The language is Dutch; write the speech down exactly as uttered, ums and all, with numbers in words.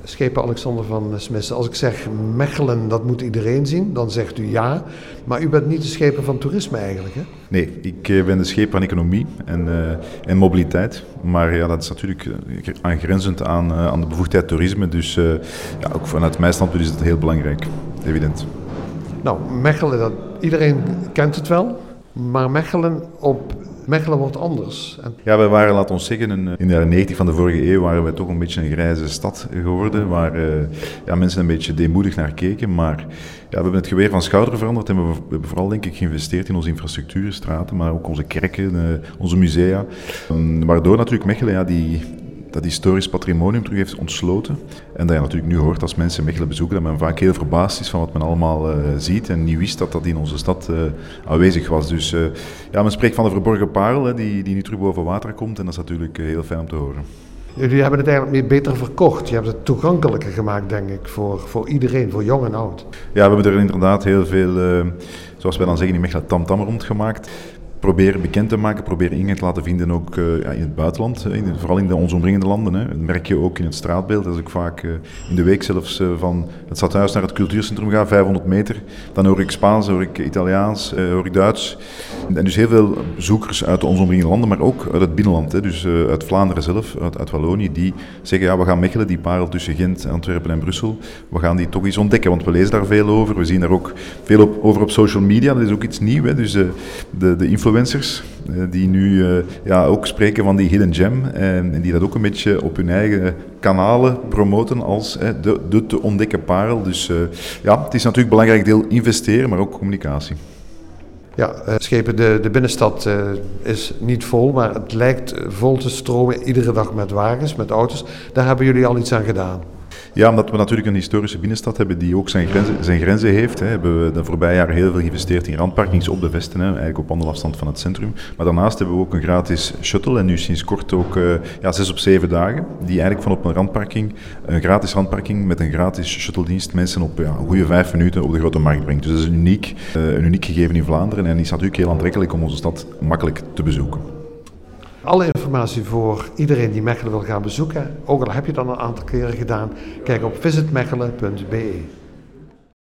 Schepen Alexander van Smissen. Als ik zeg Mechelen, dat moet iedereen zien, dan zegt u ja. Maar u bent niet de schepen van toerisme eigenlijk, hè? Nee, ik ben de schepen van economie en, uh, en mobiliteit. Maar ja, dat is natuurlijk aangrenzend aan, uh, aan de bevoegdheid toerisme. Dus uh, ja, ook vanuit mijn standpunt is het heel belangrijk, evident. Nou, Mechelen, dat, iedereen kent het wel. Maar Mechelen op... Mechelen wordt anders. En... Ja, we waren, laten we zeggen, in de jaren negentig van de vorige eeuw waren we toch een beetje een grijze stad geworden, waar uh, ja, mensen een beetje deemoedig naar keken. Maar ja, we hebben het geweer van schouder veranderd en we, we hebben vooral, denk ik, geïnvesteerd in onze infrastructuur, straten, maar ook onze kerken, uh, onze musea. Um, waardoor natuurlijk Mechelen ja, die... dat historisch patrimonium terug heeft ontsloten. En dat je natuurlijk nu hoort als mensen Mechelen bezoeken, dat men vaak heel verbaasd is van wat men allemaal uh, ziet en niet wist dat dat in onze stad uh, aanwezig was. Dus uh, ja, men spreekt van de verborgen parel hè, die, die nu terug boven water komt en dat is natuurlijk uh, heel fijn om te horen. Jullie hebben het eigenlijk meer beter verkocht. Je hebt het toegankelijker gemaakt, denk ik, voor, voor iedereen, voor jong en oud. Ja, we hebben er inderdaad heel veel, uh, zoals wij dan zeggen in Mechelen, tamtam rondgemaakt. Proberen bekend te maken, proberen ingang te laten vinden ook uh, ja, in het buitenland, in, vooral in de ons omringende landen. Hè. Dat merk je ook in het straatbeeld. Als ik vaak uh, in de week zelfs uh, van het stadhuis naar het cultuurcentrum ga, vijfhonderd meter, dan hoor ik Spaans, hoor ik Italiaans, uh, hoor ik Duits. En dus heel veel bezoekers uit ons omringende landen, maar ook uit het binnenland. Hè. Dus uh, uit Vlaanderen zelf, uit, uit Wallonië, die zeggen, ja, we gaan Mechelen, die parel tussen Gent, Antwerpen en Brussel, we gaan die toch eens ontdekken, want we lezen daar veel over. We zien daar ook veel op, over op social media, dat is ook iets nieuws. Hè. Dus uh, de, de influencers die nu uh, ja, ook spreken van die hidden gem en, en die dat ook een beetje op hun eigen kanalen promoten als hè, de, de te ontdekken parel. Dus uh, ja, het is natuurlijk een belangrijk deel investeren, maar ook communicatie. Ja, uh, schepen, de, de binnenstad uh, is niet vol, maar het lijkt vol te stromen iedere dag met wagens, met auto's. Daar hebben jullie al iets aan gedaan. Ja, omdat we natuurlijk een historische binnenstad hebben die ook zijn grenzen, zijn grenzen heeft, hè, hebben we de voorbije jaren heel veel geïnvesteerd in randparkings op de Vesten, hè, eigenlijk op wandelafstand van het centrum. Maar daarnaast hebben we ook een gratis shuttle en nu sinds kort ook uh, ja, zes op zeven dagen, die eigenlijk van op een randparking, een gratis randparking met een gratis shuttledienst mensen op ja, een goede vijf minuten op de Grote Markt brengt. Dus dat is een uniek, uh, een uniek gegeven in Vlaanderen en is natuurlijk heel aantrekkelijk om onze stad makkelijk te bezoeken. Alle informatie voor iedereen die Mechelen wil gaan bezoeken, ook al heb je dat een aantal keren gedaan, kijk op visit mechelen punt b e.